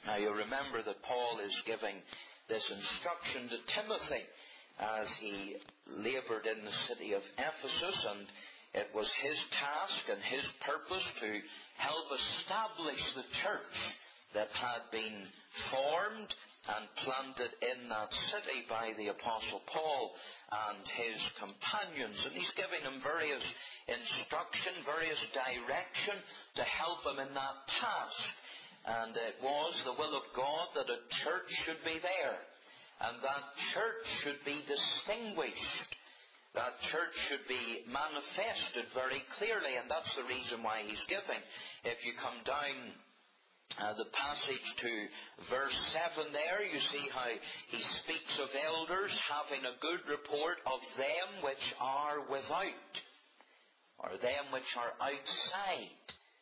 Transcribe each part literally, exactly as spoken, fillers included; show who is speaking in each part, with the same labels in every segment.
Speaker 1: Now you remember that Paul is giving this instruction to Timothy as he laboured in the city of Ephesus, and it was his task and his purpose to help establish the church that had been formed and planted in that city by the Apostle Paul and his companions. And he's giving them various instruction, various direction to help them in that task. And it was the will of God that a church should be there. And that church should be distinguished. That church should be manifested very clearly. And that's the reason why he's giving. If you come down uh, the passage to verse seven there, you see how he speaks of elders having a good report of them which are without, or them which are outside.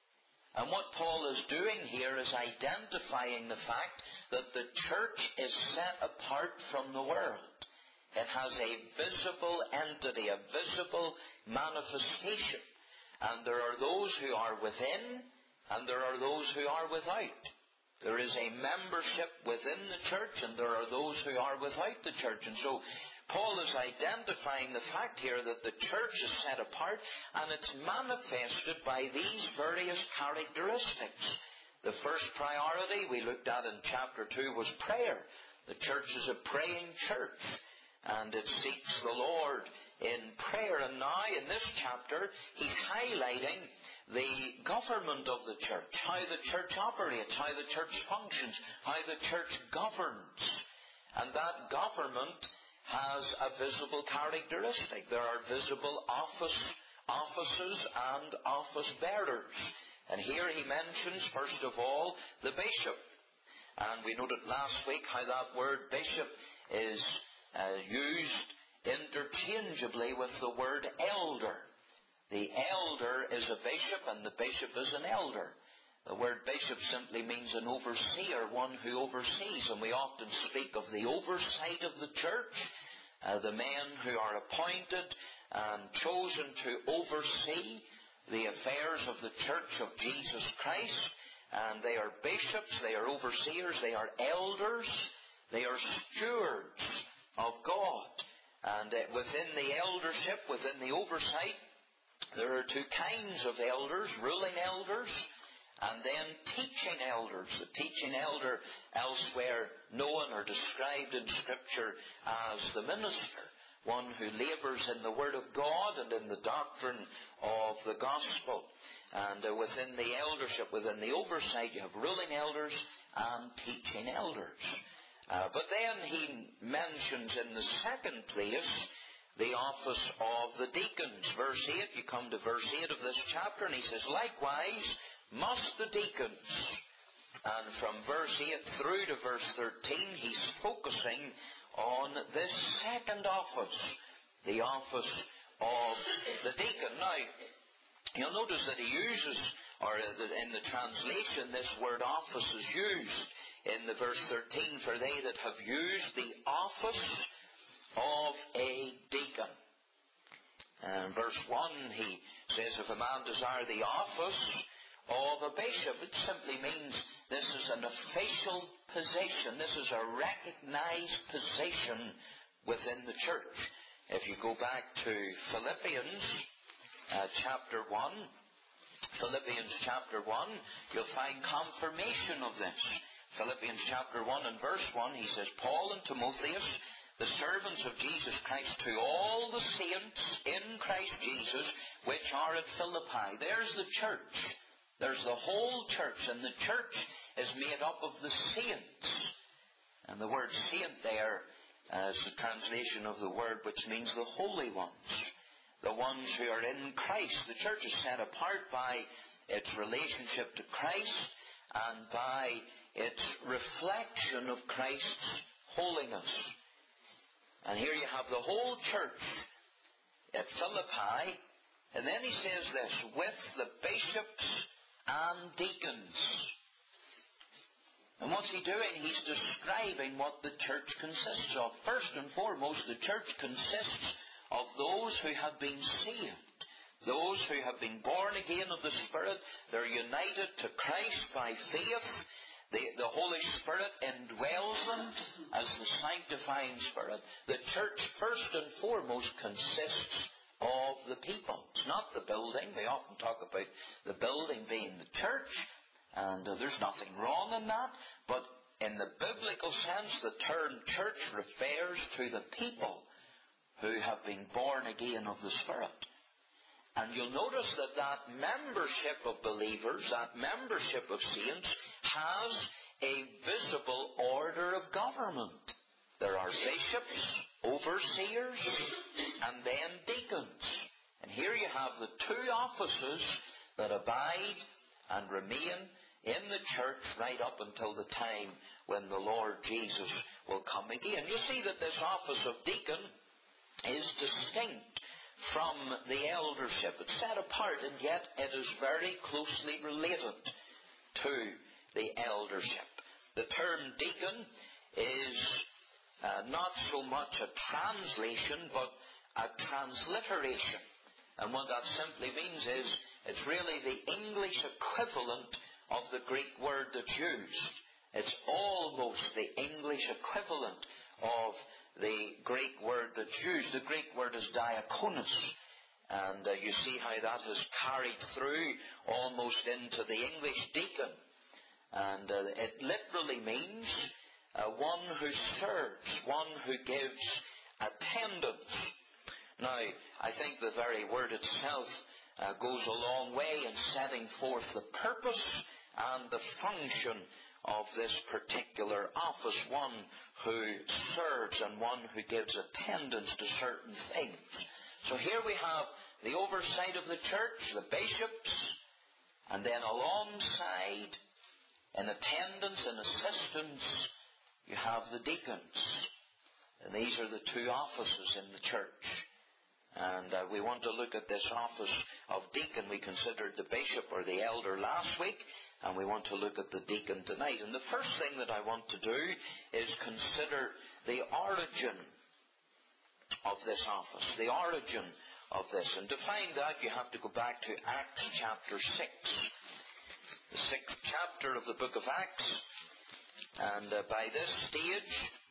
Speaker 1: And what Paul is doing here is identifying the fact that the church is set apart from the world. It has a visible entity, a visible manifestation. And there are those who are within, and there are those who are without. There is a membership within the church, and there are those who are without the church. And so Paul is identifying the fact here that the church is set apart, and it's manifested by these various characteristics. The first priority we looked at in chapter two was prayer. The church is a praying church, and it seeks the Lord in prayer. And now in this chapter, he's highlighting the government of the church, how the church operates, how the church functions, how the church governs. And that government has a visible characteristic. There are visible office, offices and office bearers. And here he mentions, first of all, the bishop. And we noted last week how that word bishop is uh, used interchangeably with the word elder. The elder is a bishop, and the bishop is an elder. The word bishop simply means an overseer, one who oversees. And we often speak of the oversight of the church, uh, the men who are appointed and chosen to oversee the affairs of the church of Jesus Christ. And they are bishops, they are overseers, they are elders, they are stewards of God. And uh, within the eldership, within the oversight, there are two kinds of elders: ruling elders and then teaching elders. The teaching elder, elsewhere known or described in Scripture as the minister, one who labours in the Word of God and in the doctrine of the gospel. And uh, within the eldership, within the oversight, you have ruling elders and teaching elders. Uh, but then he mentions in the second place the office of the deacons. Verse eight, you come to verse eight of this chapter, and he says, likewise must the deacons. And from verse eight through to verse thirteen, he's focusing on this second office, the office of the deacon. Now, you'll notice that he uses, or in the translation, this word office is used in the verse thirteen, for they that have used the office of a deacon. And verse one, he says, if a man desire the office of a bishop, it simply means this is an official position. This is a recognized position within the church. If you go back to Philippians uh, chapter one, Philippians chapter one, you'll find confirmation of this. Philippians chapter one and verse one, he says, Paul and Timotheus, the servants of Jesus Christ, to all the saints in Christ Jesus, which are at Philippi. There's the church. There's the whole church, and the church is made up of the saints. And the word saint there is the translation of the word which means the holy ones. The ones who are in Christ. The church is set apart by its relationship to Christ and by its reflection of Christ's holiness. And here you have the whole church at Philippi. And then he says this, with the bishops and deacons. And what's he doing? He's describing what the church consists of. First and foremost, the church consists of those who have been saved. Those who have been born again of the Spirit. They're united to Christ by faith. The, the Holy Spirit indwells them as the sanctifying Spirit. The church, first and foremost, consists of the people. It's not the building. We often talk about the building being the church, and uh, there's nothing wrong in that. But in the biblical sense, the term church refers to the people who have been born again of the Spirit. And you'll notice that that membership of believers, that membership of saints, has a visible order of government. There are bishops, overseers, and then deacons. And here you have the two offices that abide and remain in the church right up until the time when the Lord Jesus will come again. You see that this office of deacon is distinct from the eldership. It's set apart, and yet it is very closely related to the eldership. The term deacon is uh, not so much a translation, but a transliteration. And what that simply means is it's really the English equivalent of the Greek word that's used. It's almost the English equivalent of the Greek word that's used. The Greek word is diakonos. And uh, you see how that has carried through almost into the English deacon. And uh, it literally means uh, one who serves, one who gives attendance. Now, I think the very word itself uh, goes a long way in setting forth the purpose and the function of this particular office, one who serves and one who gives attendance to certain things. So here we have the oversight of the church, the bishops, and then alongside, in attendance and assistance, you have the deacons. And these are the two offices in the church. And uh, we want to look at this office of deacon. We considered the bishop or the elder last week, and we want to look at the deacon tonight. And the first thing that I want to do is consider the origin of this office, the origin of this. And to find that, you have to go back to Acts chapter six, the sixth chapter of the book of Acts. And uh, by this stage,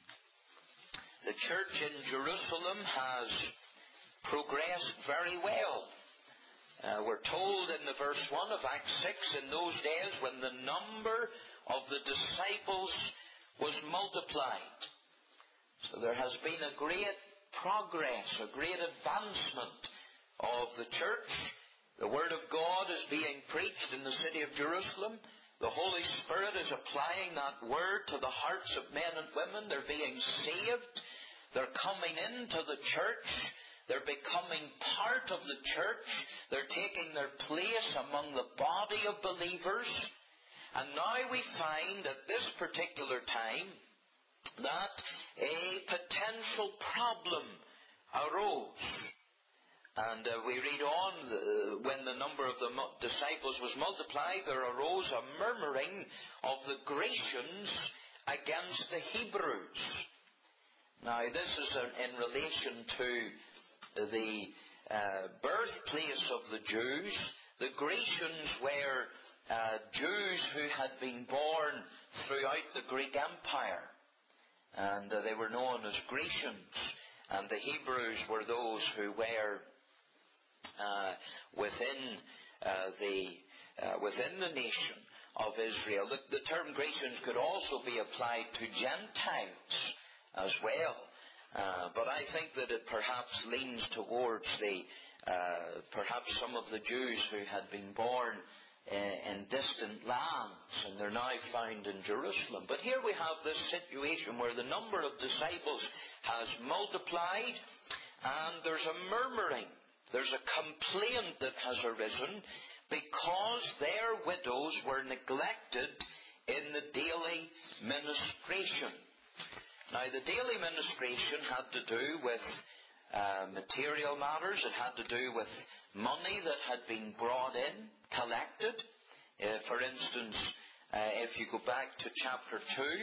Speaker 1: the church in Jerusalem has progressed very well. Uh, we're told in the verse one of Acts six, in those days when the number of the disciples was multiplied. So there has been a great progress, a great advancement of the church. The Word of God is being preached in the city of Jerusalem. The Holy Spirit is applying that Word to the hearts of men and women. They're being saved. They're coming into the church. They're becoming part of the church. They're taking their place among the body of believers. And now we find at this particular time that a potential problem arose. And uh, we read on, uh, when the number of the mu- disciples was multiplied, there arose a murmuring of the Grecians against the Hebrews. Now this is uh, in relation to the uh, birthplace of the Jews. The Grecians were uh, Jews who had been born throughout the Greek Empire. And uh, they were known as Grecians. And the Hebrews were those who were uh, within uh, the uh, within the nation of Israel. The, the term Grecians could also be applied to Gentiles as well. Uh, but I think that it perhaps leans towards the, uh, perhaps some of the Jews who had been born uh, in distant lands, and they're now found in Jerusalem. But here we have this situation where the number of disciples has multiplied, and there's a murmuring, there's a complaint that has arisen because their widows were neglected in the daily ministration. Now, the daily ministration had to do with uh, material matters. It had to do with money that had been brought in, collected. Uh, for instance, uh, if you go back to chapter two,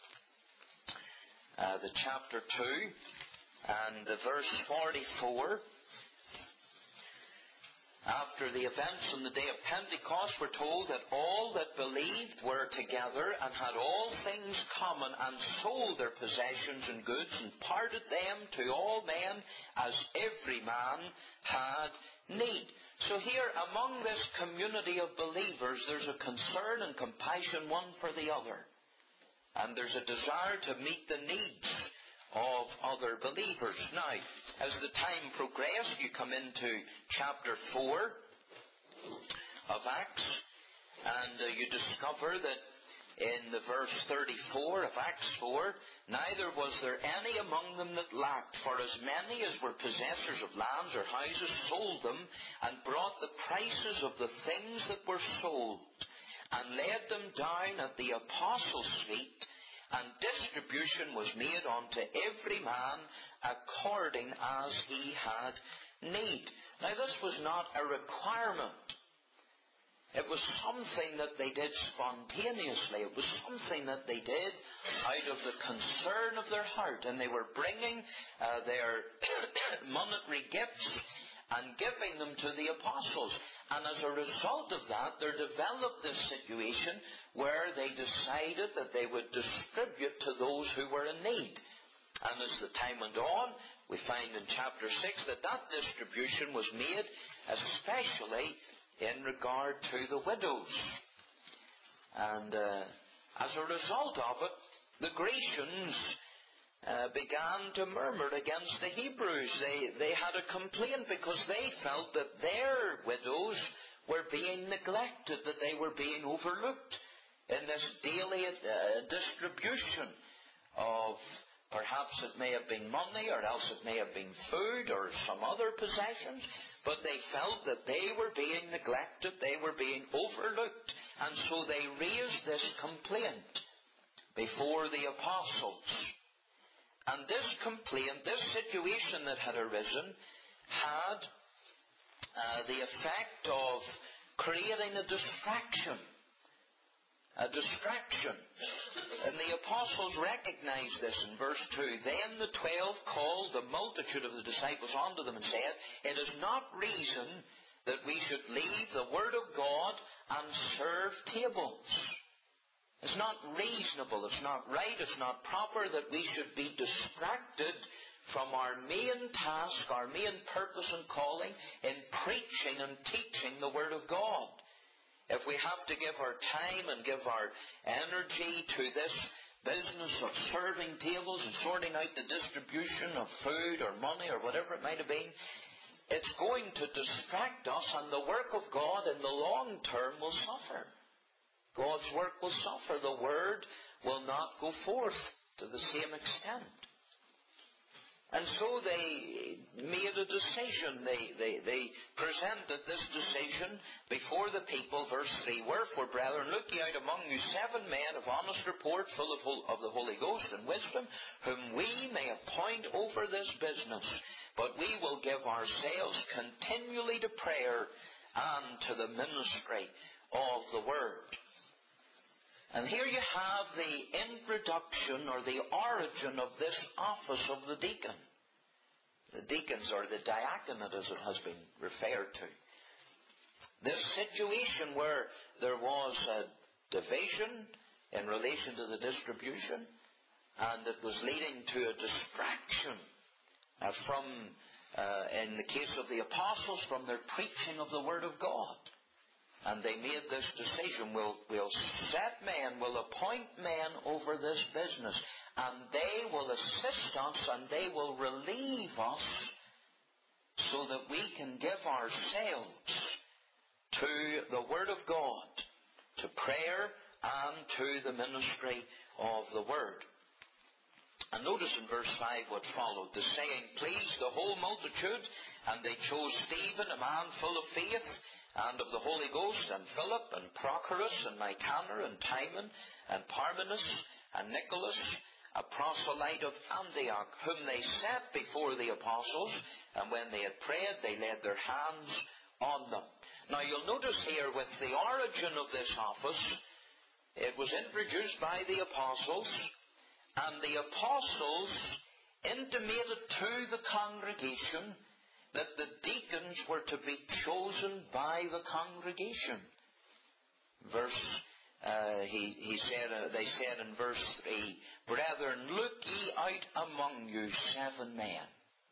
Speaker 1: uh, the chapter two and the verse forty-four, After the events on the day of Pentecost, we're told that all that believed were together and had all things common, and sold their possessions and goods and parted them to all men as every man had need. So here among this community of believers, there's a concern and compassion one for the other. And there's a desire to meet the needs of other believers. Now, as the time progressed, you come into chapter four of Acts, and uh, you discover that in the verse thirty-four of Acts four, neither was there any among them that lacked, for as many as were possessors of lands or houses sold them, and brought the prices of the things that were sold, and laid them down at the apostles' feet, and distribution was made unto every man according as he had need. Now, this was not a requirement. It was something that they did spontaneously. It was something that they did out of the concern of their heart. And they were bringing uh, their monetary gifts and giving them to the apostles. And as a result of that, there developed this situation where they decided that they would distribute to those who were in need. And as the time went on, we find in chapter six that that distribution was made especially in regard to the widows. And uh, as a result of it, the Grecians Uh, began to murmur against the Hebrews. They, they had a complaint because they felt that their widows were being neglected, that they were being overlooked in this daily uh, distribution of, perhaps it may have been money, or else it may have been food or some other possessions, but they felt that they were being neglected, they were being overlooked, and so they raised this complaint before the apostles. And this complaint, this situation that had arisen, had uh, the effect of creating a distraction. A distraction. And the apostles recognized this in verse two. Then the twelve called the multitude of the disciples unto them and said, It is not reason that we should leave the word of God and serve tables. It's not reasonable, it's not right, it's not proper that we should be distracted from our main task, our main purpose and calling in preaching and teaching the Word of God. If we have to give our time and give our energy to this business of serving tables and sorting out the distribution of food or money or whatever it might have been, it's going to distract us, and the work of God in the long term will suffer. God's work will suffer. The Word will not go forth to the same extent. And so they made a decision. They, they, they presented this decision before the people. Verse three, Wherefore, brethren, look ye out among you seven men of honest report, full of, of the Holy Ghost and wisdom, whom we may appoint over this business. But we will give ourselves continually to prayer and to the ministry of the Word. And here you have the introduction or the origin of this office of the deacon. The deacons, or the diaconate as it has been referred to. This situation where there was a division in relation to the distribution, and it was leading to a distraction uh, from, uh, in the case of the apostles, from their preaching of the Word of God. And they made this decision, we'll, we'll set men, we'll appoint men over this business, and they will assist us and they will relieve us so that we can give ourselves to the Word of God, to prayer and to the ministry of the Word. And notice in verse five what followed. The saying pleased the whole multitude, and they chose Stephen, a man full of faith, and of the Holy Ghost, and Philip, and Prochorus, and Nicanor, and Timon, and Parmenas, and Nicholas, a proselyte of Antioch, whom they set before the apostles, and when they had prayed, they laid their hands on them. Now you'll notice here with the origin of this office, it was introduced by the apostles, and the apostles intimated to the congregation that the deacons were to be chosen by the congregation. Verse, uh, he, he said, uh, they said in verse three, "Brethren, look ye out among you seven men."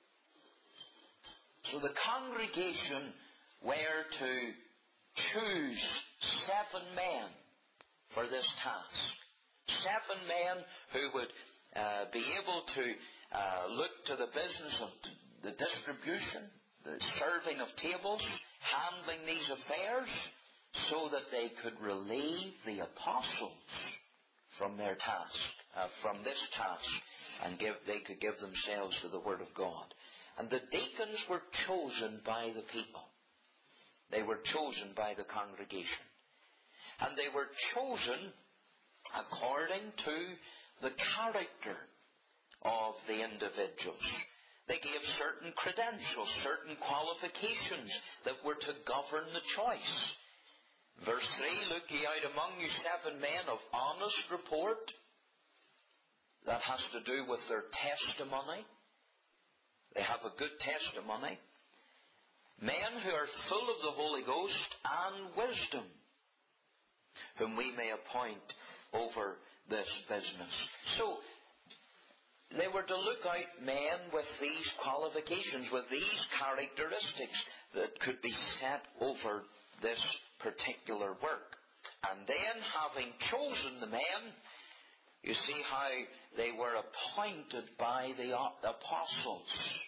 Speaker 1: So the congregation were to choose seven men for this task. Seven men who would uh, be able to uh, look to the business of the distribution, the serving of tables, handling these affairs, so that they could relieve the apostles from their task, uh, from this task, and give they could give themselves to the Word of God. And the deacons were chosen by the people. They were chosen by the congregation. And they were chosen according to the character of the individuals. They gave certain credentials, certain qualifications that were to govern the choice. Verse three, "Look ye out among you seven men of honest report." That has to do with their testimony. They have a good testimony. "Men who are full of the Holy Ghost and wisdom, whom we may appoint over this business." So, they were to look out men with these qualifications, with these characteristics that could be set over this particular work. And then, having chosen the men, you see how they were appointed by the apostles.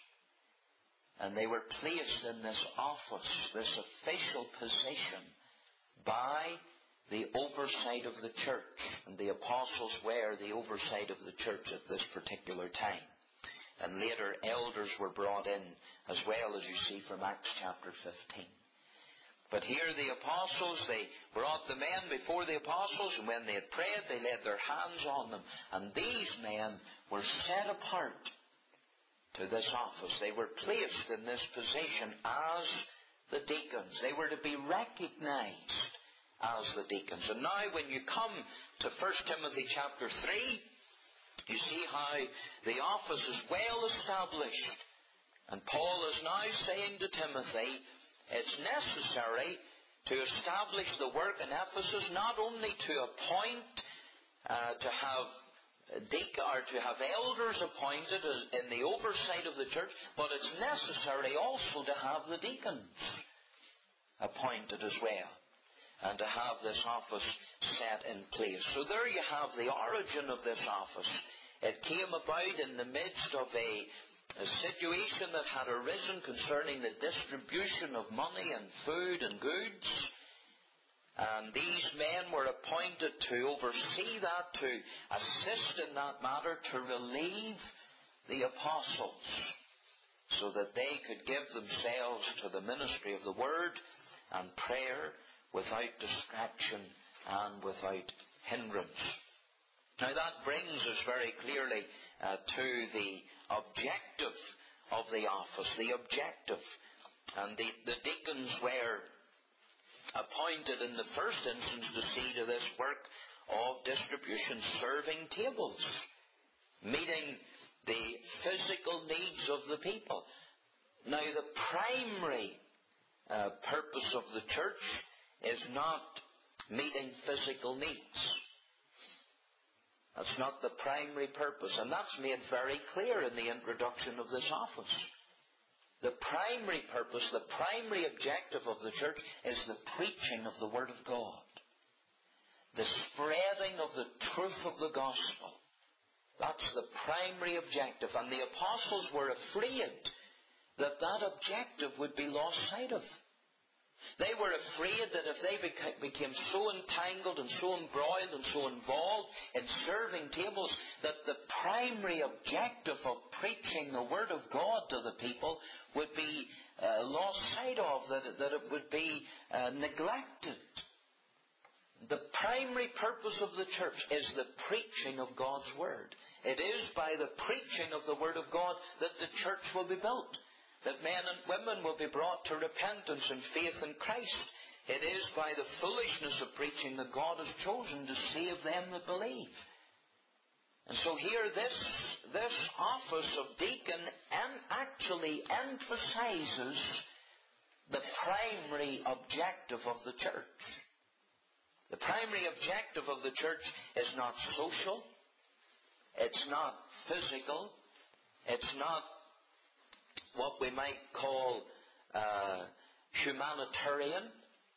Speaker 1: And they were placed in this office, this official position, by the oversight of the church. And the apostles were the oversight of the church at this particular time. And later elders were brought in as well, as you see from Acts chapter fifteen. But here the apostles, they brought the men before the apostles, and when they had prayed, they laid their hands on them. And these men were set apart to this office. They were placed in this position as the deacons. They were to be recognized as the deacons. And now when you come to First Timothy chapter three, you see how the office is well established. And Paul is now saying to Timothy, it's necessary to establish the work in Ephesus, not only to appoint, uh, to have deacon, or to have elders appointed in the oversight of the church, but it's necessary also to have the deacons appointed as well, and to have this office set in place. So there you have the origin of this office. It came about in the midst of a A situation that had arisen concerning the distribution of money and food and goods. And these men were appointed to oversee that, to assist in that matter, to relieve the apostles, so that they could give themselves to the ministry of the Word and prayer without distraction and without hindrance. Now that brings us very clearly uh, to the objective of the office, the objective. And the, the deacons were appointed in the first instance to see to this work of distribution, serving tables, meeting the physical needs of the people. Now the primary uh, purpose of the church is not meeting physical needs. That's not the primary purpose, and that's made very clear in the introduction of this office. The primary purpose, the primary objective of the church is the preaching of the Word of God. The spreading of the truth of the gospel. That's the primary objective, and the apostles were afraid that that objective would be lost sight of. They were afraid that if they became so entangled and so embroiled and so involved in serving tables, that the primary objective of preaching the Word of God to the people would be uh, lost sight of, that it, that it would be uh, neglected. The primary purpose of the church is the preaching of God's Word. It is by the preaching of the Word of God that the church will be built, that men and women will be brought to repentance and faith in Christ. It is by the foolishness of preaching that God has chosen to save them that believe. And And so here this, this office of deacon and actually emphasizes the primary objective of the church. The primary objective of the church is not social, it's not physical, it's not what we might call uh, humanitarian.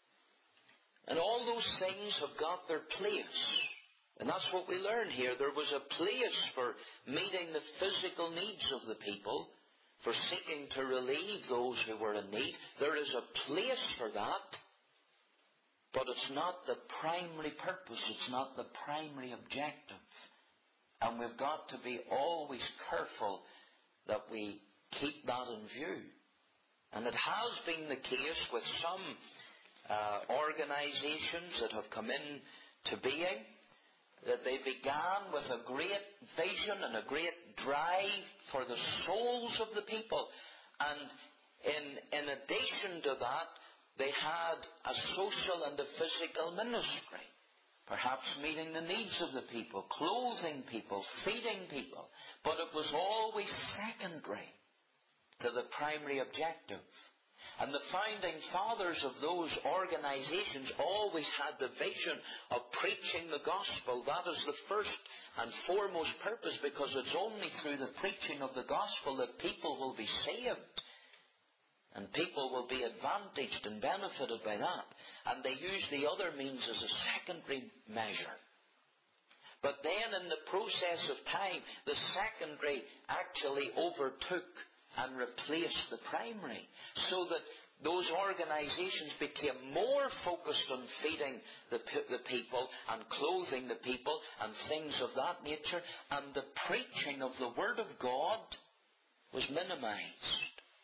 Speaker 1: And all those things have got their place. And that's what we learn here. There was a place for meeting the physical needs of the people, for seeking to relieve those who were in need. There is a place for that, but it's not the primary purpose. It's not the primary objective. And we've got to be always careful that we keep that in view. And it has been the case with some uh, organizations that have come into being, that they began with a great vision and a great drive for the souls of the people. And in, in addition to that, they had a social and a physical ministry. Perhaps meeting the needs of the people, clothing people, feeding people. But it was always secondary to the primary objective. And the founding fathers of those organizations always had the vision of preaching the gospel. That is the first and foremost purpose, because it's only through the preaching of the gospel that people will be saved. And people will be advantaged and benefited by that. And they use the other means as a secondary measure. But then in the process of time, the secondary actually overtook and replaced the primary, so that those organizations became more focused on feeding the, the people and clothing the people and things of that nature, and the preaching of the Word of God was minimized.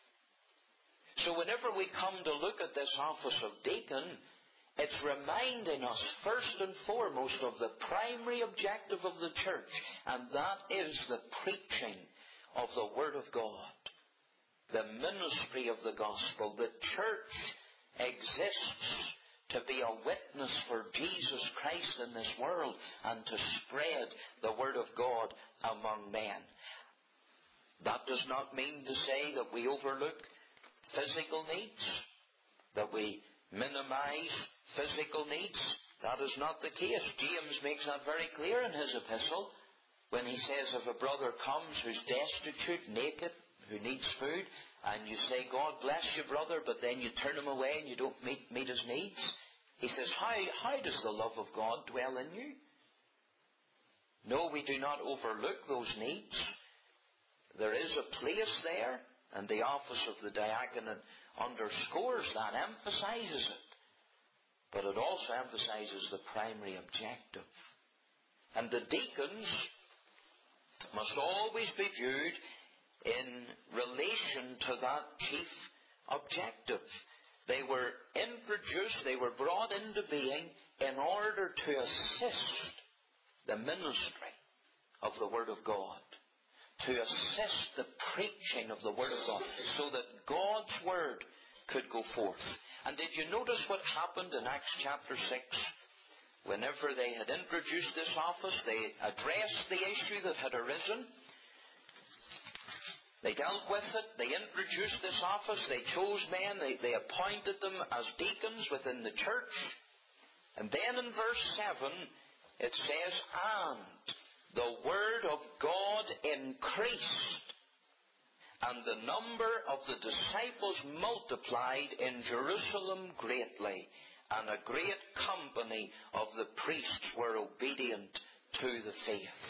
Speaker 1: So whenever we come to look at this office of deacon, it's reminding us first and foremost of the primary objective of the church, and that is the preaching of the Word of God. The ministry of the gospel. The church exists to be a witness for Jesus Christ in this world and to spread the Word of God among men. That does not mean to say that we overlook physical needs, that we minimize physical needs. That is not the case. James makes that very clear in his epistle when he says, if a brother comes who's destitute, naked, who needs food, and you say, God bless you, brother, but then you turn him away and you don't meet, meet his needs. He says, how, how does the love of God dwell in you? No, we do not overlook those needs. There is a place there, and the office of the diaconate underscores that, emphasizes it. But it also emphasizes the primary objective. And the deacons must always be viewed in relation to that chief objective. They were introduced, they were brought into being in order to assist the ministry of the Word of God, to assist the preaching of the Word of God, so that God's Word could go forth. And did you notice what happened in Acts chapter six? Whenever they had introduced this office, they addressed the issue that had arisen. They dealt with it, they introduced this office, they chose men, they, they appointed them as deacons within the church. And then in verse seven, it says, and the Word of God increased, and the number of the disciples multiplied in Jerusalem greatly, and a great company of the priests were obedient to the faith.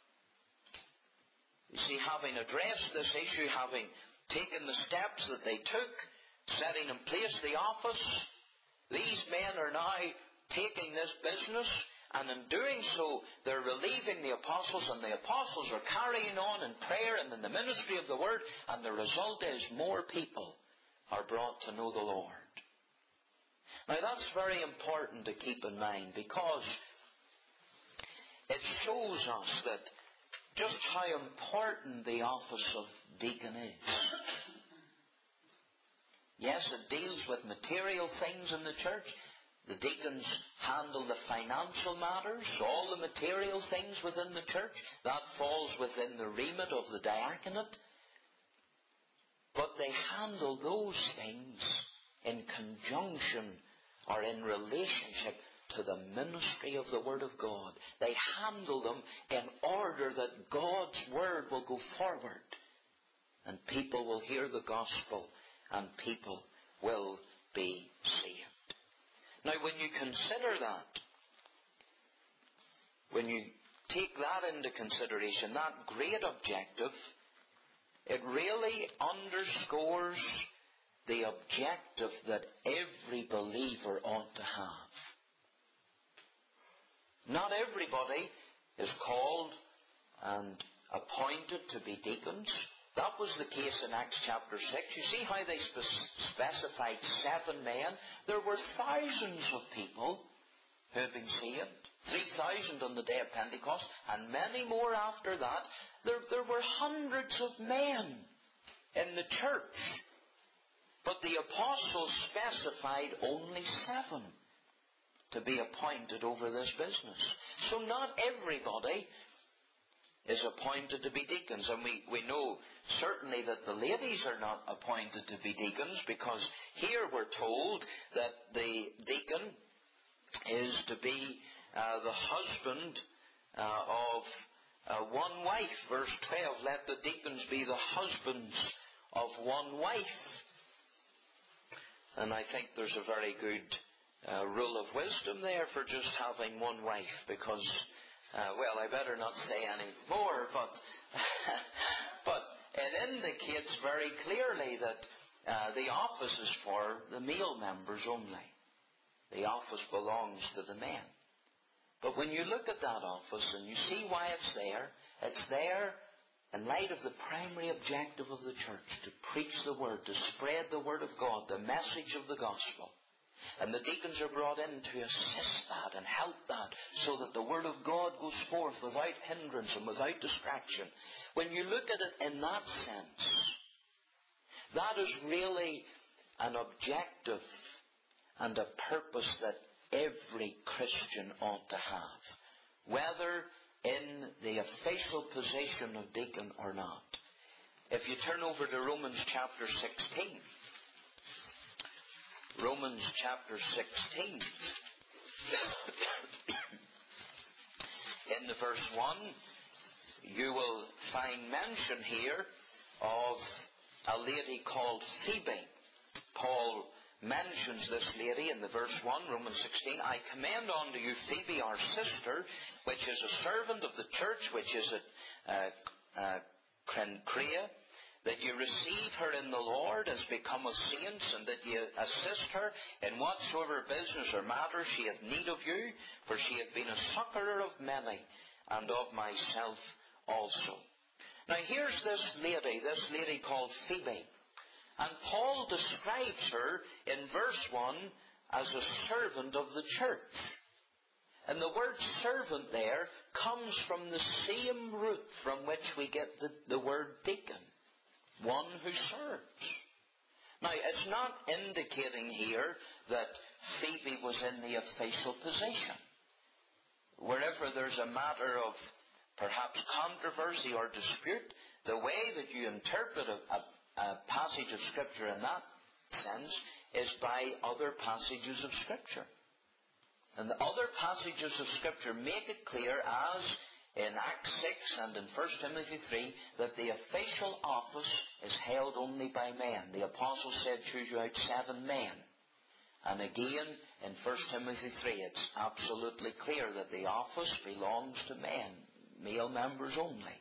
Speaker 1: You see, having addressed this issue, having taken the steps that they took, setting in place the office, these men are now taking this business, and in doing so, they're relieving the apostles, and the apostles are carrying on in prayer and in the ministry of the Word, and the result is more people are brought to know the Lord. Now that's very important to keep in mind, because it shows us that just how important the office of deacon is. Yes, it deals with material things in the church, The deacons handle the financial matters, all the material things within the church. That falls within the remit of the diaconate. But they handle those things in conjunction or in relationship to the ministry of the Word of God. They handle them in order that God's Word will go forward. And people will hear the gospel and people will be saved. Now, when you consider that, when you take that into consideration, that great objective, it really underscores the objective that every believer ought to have. Not everybody is called and appointed to be deacons. That was the case in Acts chapter six. You see how they spe- specified seven men? There were thousands of people who had been saved. three thousand on the day of Pentecost, and many more after that. There, there were hundreds of men in the church. But the apostles specified only seven to be appointed over this business. So not everybody is appointed to be deacons. And we, we know certainly that the ladies are not appointed to be deacons, because here we're told that the deacon is to be uh, the husband uh, of uh, one wife. Verse twelve, let the deacons be the husbands of one wife. And I think there's a very good uh, rule of wisdom there for just having one wife, because Uh, well, I better not say any more, but but it indicates very clearly that uh, the office is for the male members only. The office belongs to the men. But when you look at that office and you see why it's there, it's there in light of the primary objective of the church, to preach the Word, to spread the Word of God, the message of the gospel. And the deacons are brought in to assist that and help that, so that the Word of God goes forth without hindrance and without distraction. When you look at it in that sense, that is really an objective and a purpose that every Christian ought to have, whether in the official position of deacon or not. If you turn over to Romans chapter sixteen, Romans chapter sixteen, in the verse one, you will find mention here of a lady called Phoebe. Paul mentions this lady in the verse one, Romans sixteen. I commend unto you Phoebe, our sister, which is a servant of the church, which is at uh, uh, Cenchrea, that you receive her in the Lord as become a saint, and that you assist her in whatsoever business or matter she hath need of you, for she hath been a succourer of many, and of myself also. Now here's this lady, this lady called Phoebe. And Paul describes her in verse one as a servant of the church. And the word servant there comes from the same root from which we get the, the word deacon. One who serves. Now, it's not indicating here that Phoebe was in the official position. Wherever there's a matter of perhaps controversy or dispute, the way that you interpret a, a, a passage of Scripture in that sense is by other passages of Scripture. And the other passages of Scripture make it clear, as in Acts six and in First Timothy three, that the official office is held only by men. The apostle said, choose you out seven men. And again, in First Timothy three, it's absolutely clear that the office belongs to men, male members only.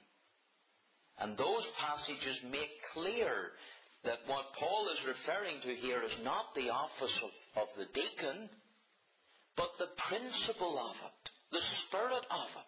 Speaker 1: And those passages make clear that what Paul is referring to here is not the office of, of the deacon, but the principle of it, the spirit of it.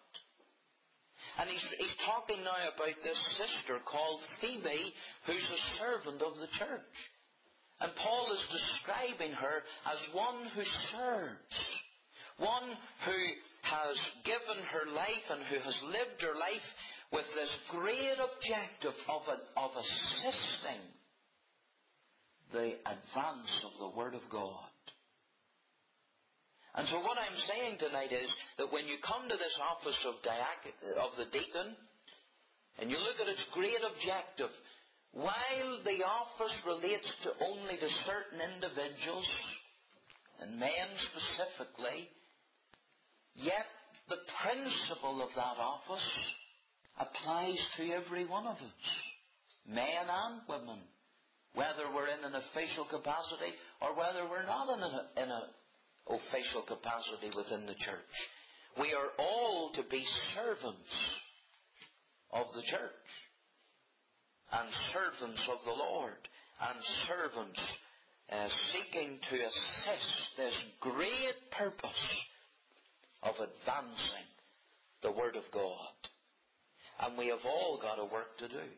Speaker 1: And he's, he's talking now about this sister called Phoebe, who's a servant of the church. And Paul is describing her as one who serves, one who has given her life and who has lived her life with this great objective of, a, of assisting the advance of the Word of God. And so what I'm saying tonight is that when you come to this office of, diac- of the deacon, and you look at its great objective, while the office relates to only to certain individuals, and men specifically, yet the principle of that office applies to every one of us, men and women, whether we're in an official capacity or whether we're not in an in a official capacity within the church. We are all to be servants of the church, and servants of the Lord, and servants uh, seeking to assist this great purpose of advancing the Word of God. And we have all got a work to do.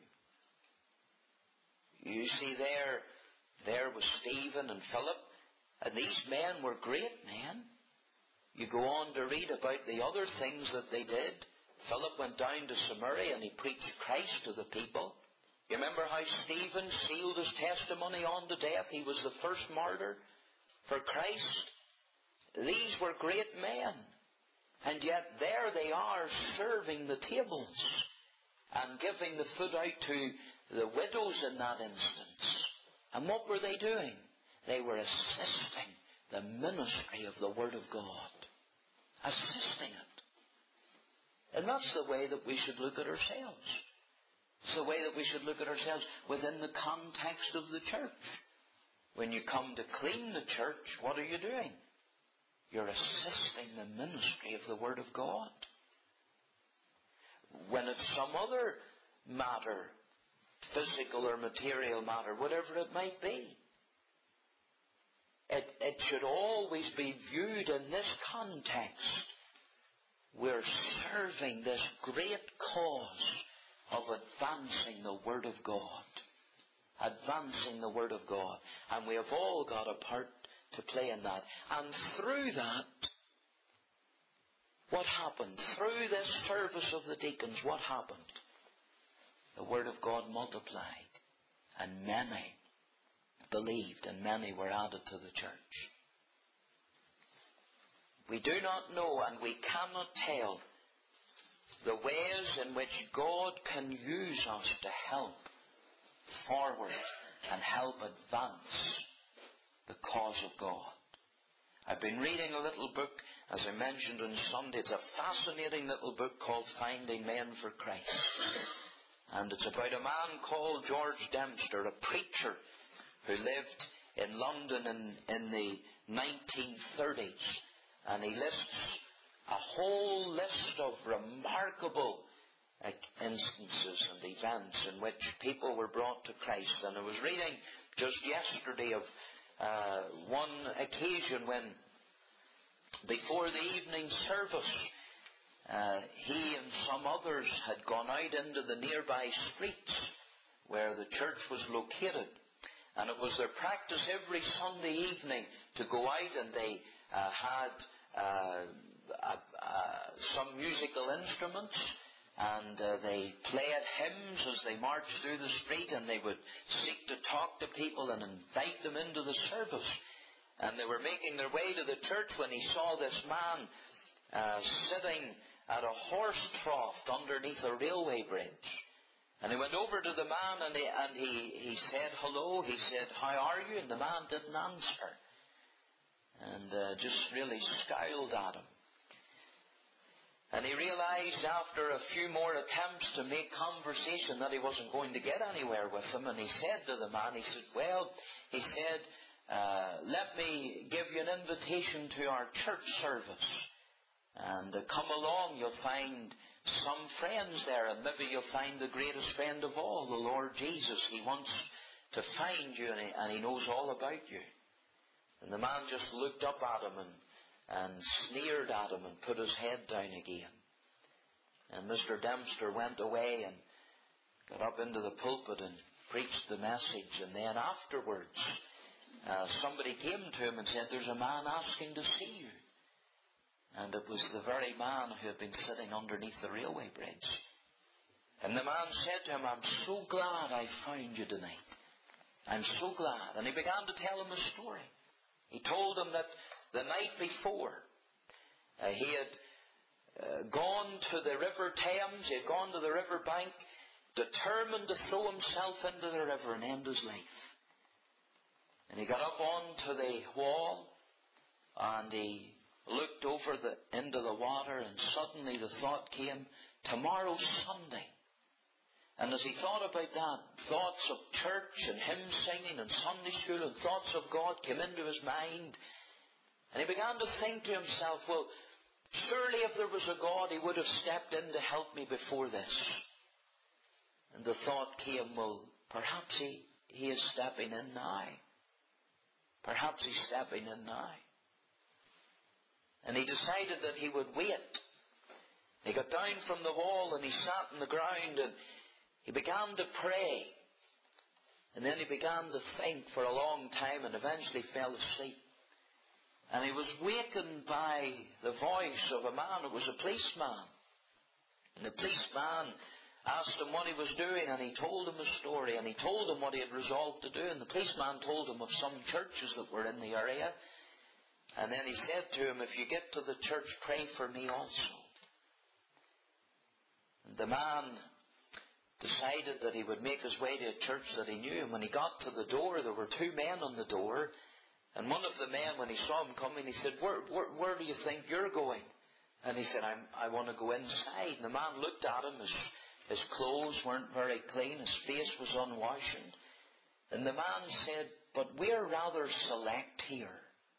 Speaker 1: You see there, there was Stephen and Philip, and these men were great men. You go on to read about the other things that they did. Philip went down to Samaria and he preached Christ to the people. You remember how Stephen sealed his testimony unto death? He was the first martyr for Christ. These were great men. And yet there they are serving the tables and giving the food out to the widows in that instance. And what were they doing? They were assisting the ministry of the Word of God. Assisting it. And that's the way that we should look at ourselves. It's the way that we should look at ourselves within the context of the church. When you come to clean the church, what are you doing? You're assisting the ministry of the Word of God. When it's some other matter, physical or material matter, whatever it might be, it, it should always be viewed in this context. We're serving this great cause of advancing the Word of God. Advancing the Word of God. And we have all got a part to play in that. And through that, what happened? Through this service of the deacons, what happened? The Word of God multiplied. And many believed, and many were added to the church. We do not know, and we cannot tell the ways in which God can use us to help forward and help advance the cause of God. I've been reading a little book, as I mentioned on Sunday. It's a fascinating little book called Finding Men for Christ. And it's about a man called George Dempster, a preacher who lived in London in, in the nineteen thirties. And he lists a whole list of remarkable uh, instances and events in which people were brought to Christ. And I was reading just yesterday of uh, one occasion when, before the evening service, uh, he and some others had gone out into the nearby streets where the church was located. And it was their practice every Sunday evening to go out, and they uh, had uh, uh, uh, some musical instruments, and uh, they played hymns as they marched through the street, and they would seek to talk to people and invite them into the service. And they were making their way to the church when he saw this man uh, sitting at a horse trough underneath a railway bridge. And he went over to the man and he, and he, he said hello. He said, "How are you?" And the man didn't answer. And uh, just really scowled at him. And he realized after a few more attempts to make conversation that he wasn't going to get anywhere with him. And he said to the man, he said, "Well," he said, uh, "let me give you an invitation to our church service. And uh, come along, you'll find some friends there, and maybe you'll find the greatest friend of all, the Lord Jesus. He wants to find you, and he, and he knows all about you." And the man just looked up at him and, and sneered at him and put his head down again. And Mister Dempster went away and got up into the pulpit and preached the message. And then afterwards, uh, somebody came to him and said, "There's a man asking to see you." And it was the very man who had been sitting underneath the railway bridge. And the man said to him, "I'm so glad I found you tonight. I'm so glad." And he began to tell him a story. He told him that the night before, Uh, he had uh, gone to the River Thames, he had gone to the river bank, determined to throw himself into the river and end his life. And he got up onto the wall and he looked over the, into the water, and suddenly the thought came, tomorrow's Sunday. And as he thought about that, thoughts of church and hymn singing and Sunday school and thoughts of God came into his mind. And he began to think to himself, well, surely if there was a God, he would have stepped in to help me before this. And the thought came, well, perhaps he, he is stepping in now. Perhaps he's stepping in now. And he decided that he would wait. He got down from the wall and he sat on the ground and he began to pray. And then he began to think for a long time and eventually fell asleep. And he was wakened by the voice of a man. It was a policeman. And the policeman asked him what he was doing, and he told him a story, and he told him what he had resolved to do. And the policeman told him of some churches that were in the area. And then he said to him, if you get to the church, pray for me also. And the man decided that he would make his way to a church that he knew. And when he got to the door, there were two men on the door. And one of the men, when he saw him coming, he said, where, where, where do you think you're going? And he said, I'm, I want to go inside. And the man looked at him. His, his clothes weren't very clean. His face was unwashed. And the man said, but we're rather select here.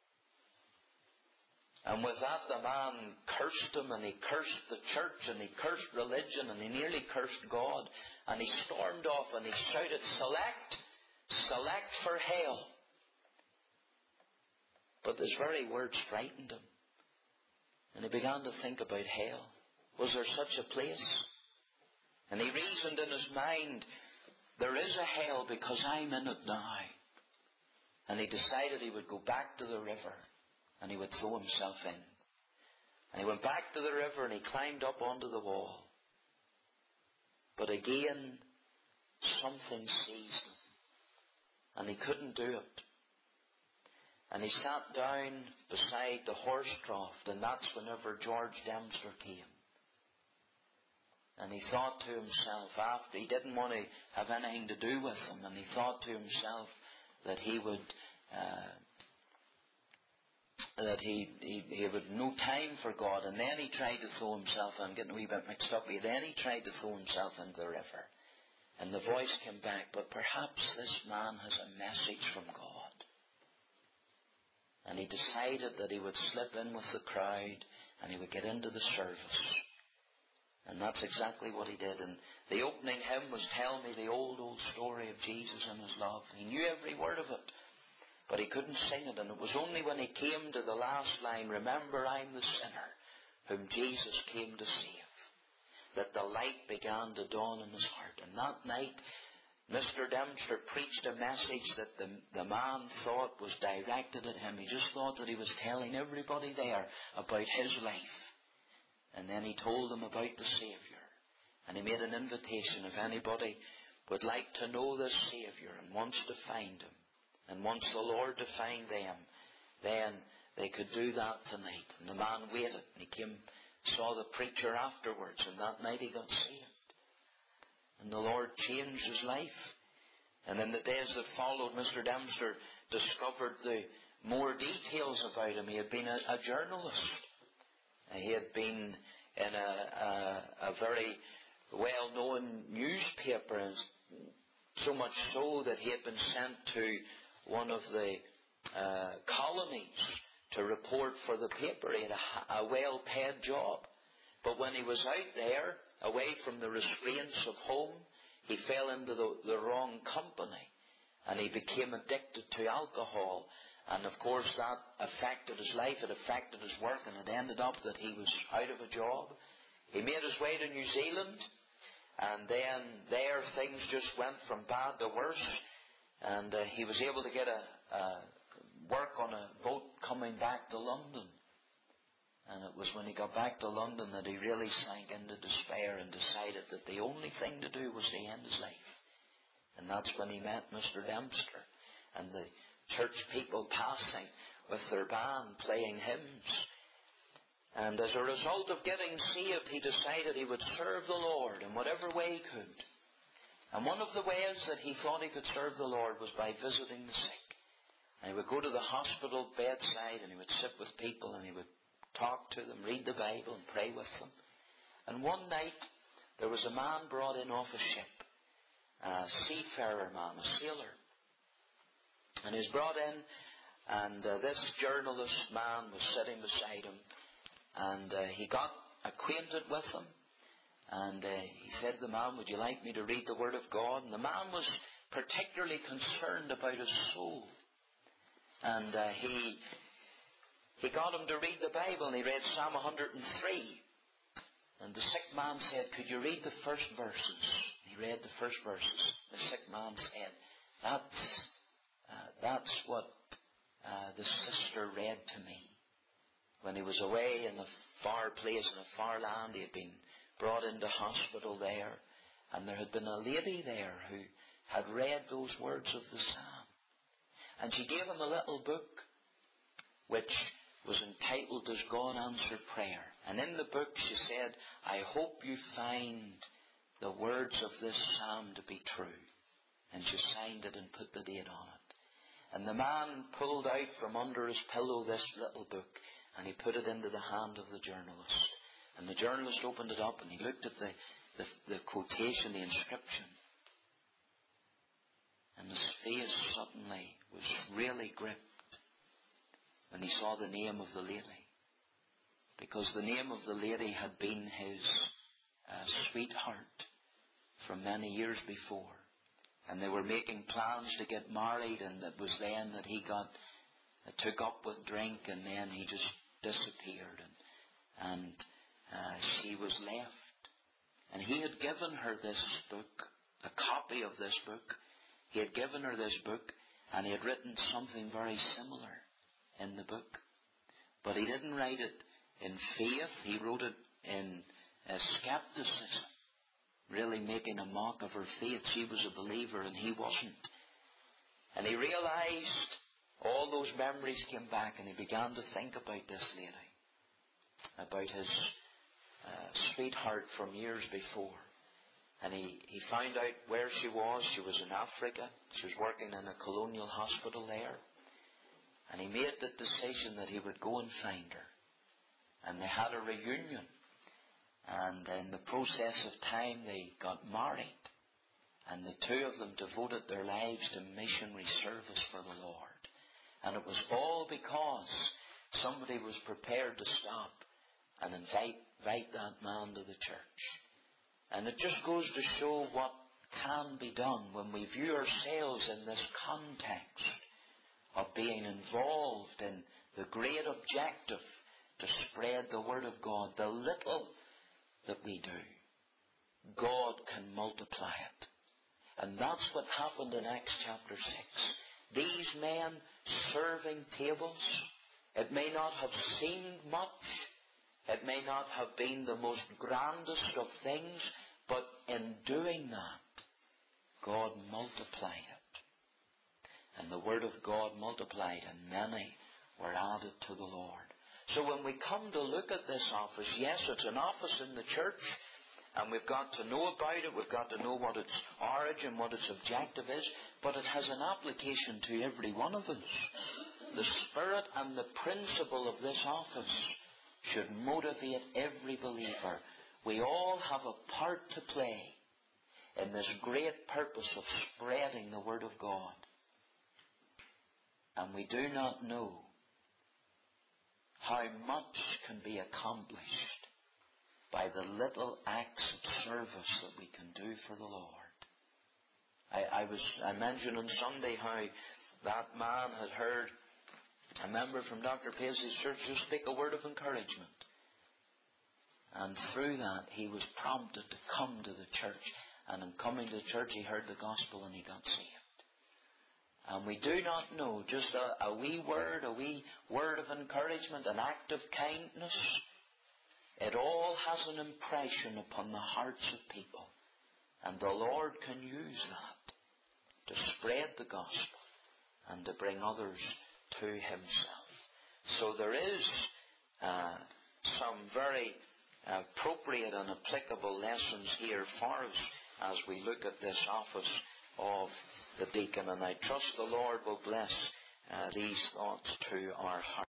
Speaker 1: And with that, the man cursed him, and he cursed the church, and he cursed religion, and he nearly cursed God. And he stormed off and he shouted, select, select for hell. But his very words frightened him. And he began to think about hell. Was there such a place? And he reasoned in his mind, there is a hell because I'm in it now. And he decided he would go back to the river and he would throw himself in. And he went back to the river and he climbed up onto the wall. But again, something seized him. And he couldn't do it. And he sat down beside the horse trough, and that's whenever George Dempster came. And he thought to himself, after he didn't want to have anything to do with him, and he thought to himself that he would, uh, that he, he he would no time for God. And then he tried to throw himself, I'm getting a wee bit mixed up here, then he tried to throw himself into the river. And the voice came back, but perhaps this man has a message from God. And he decided that he would slip in with the crowd and he would get into the service. And that's exactly what he did. And the opening hymn was telling me the old, old story of Jesus and his love. He knew every word of it, but he couldn't sing it. And it was only when he came to the last line, remember I'm the sinner whom Jesus came to save, that the light began to dawn in his heart. And that night, Mister Dempster preached a message that the, the man thought was directed at him. He just thought that he was telling everybody there about his life. And then he told them about the Saviour. And he made an invitation, if anybody would like to know this Saviour and wants to find him, and wants the Lord to find them, then they could do that tonight. And the man waited. And he came, saw the preacher afterwards, and that night he got saved. And the Lord changed his life. And in the days that followed, Mister Dempster discovered the more details about him. He had been a, a journalist. He had been in a, a, a very well-known newspaper, and so much so that he had been sent to one of the uh, colonies to report for the paper. He had a, a well-paid job. But when he was out there, away from the restraints of home, he fell into the, the wrong company and he became addicted to alcohol. And of course that affected his life, it affected his work, and it ended up that he was out of a job. He made his way to New Zealand, and then there things just went from bad to worse, and uh, he was able to get a, a work on a boat coming back to London. And it was when he got back to London that he really sank into despair and decided that the only thing to do was to end his life. And that's when he met Mister Dempster and the church people passing with their band playing hymns. And as a result of getting saved, he decided he would serve the Lord in whatever way he could. And one of the ways that he thought he could serve the Lord was by visiting the sick. And he would go to the hospital bedside and he would sit with people and he would talk to them, read the Bible and pray with them. And one night there was a man brought in off a ship, a seafarer man, a sailor. And he was brought in, and uh, this journalist man was sitting beside him. And uh, he got acquainted with him. And uh, he said to the man, would you like me to read the Word of God? And the man was particularly concerned about his soul. And uh, he he got him to read the Bible, and he read Psalm one hundred and three. And the sick man said, could you read the first verses? He read the first verses. The sick man said, that's, uh, that's what uh, the sister read to me. When he was away in a far place, in a far land, he had been brought into hospital there. And there had been a lady there who had read those words of the psalm. And she gave him a little book which was entitled Does God Answer Prayer? And in the book she said, I hope you find the words of this psalm to be true. And she signed it and put the date on it. And the man pulled out from under his pillow this little book, and he put it into the hand of the journalist. And the journalist opened it up and he looked at the, the, the quotation, the inscription. And his face suddenly was really gripped when he saw the name of the lady. Because the name of the lady had been his uh, sweetheart from many years before. And they were making plans to get married, and it was then that he got uh, took up with drink, and then he just disappeared. And, and uh, she was left. And he had given her this book, a copy of this book. He had given her this book, and he had written something very similar in the book. But he didn't write it in faith. He wrote it in uh, skepticism, really making a mock of her faith. She was a believer and he wasn't. And he realized all those memories came back, and he began to think about this lady, about his uh, sweetheart from years before. And he, he found out where she was. She was in Africa. She was working in a colonial hospital there. And he made the decision that he would go and find her. And they had a reunion. And in the process of time, they got married. And the two of them devoted their lives to missionary service for the Lord. And it was all because somebody was prepared to stop and invite, invite that man to the church. And it just goes to show what can be done when we view ourselves in this context of being involved in the great objective to spread the Word of God. The little that we do, God can multiply it. And that's what happened in Acts chapter six. These men serving tables, it may not have seemed much, it may not have been the most grandest of things, but in doing that, God multiplied it. And the Word of God multiplied, and many were added to the Lord. So when we come to look at this office, yes, it's an office in the church, and we've got to know about it, we've got to know what its origin, what its objective is, but it has an application to every one of us. The spirit and the principle of this office should motivate every believer. We all have a part to play in this great purpose of spreading the Word of God. And we do not know how much can be accomplished by the little acts of service that we can do for the Lord. I, I was I mentioned on Sunday how that man had heard a member from Doctor Paisley's church just speak a word of encouragement. And through that he was prompted to come to the church. And in coming to the church he heard the gospel and he got saved. And we do not know, just a, a wee word, a wee word of encouragement, an act of kindness, it all has an impression upon the hearts of people. And the Lord can use that to spread the gospel and to bring others to Himself. So there is uh, some very appropriate and applicable lessons here for us as we look at this office of the deacon. And I trust the Lord will bless uh, these thoughts to our heart.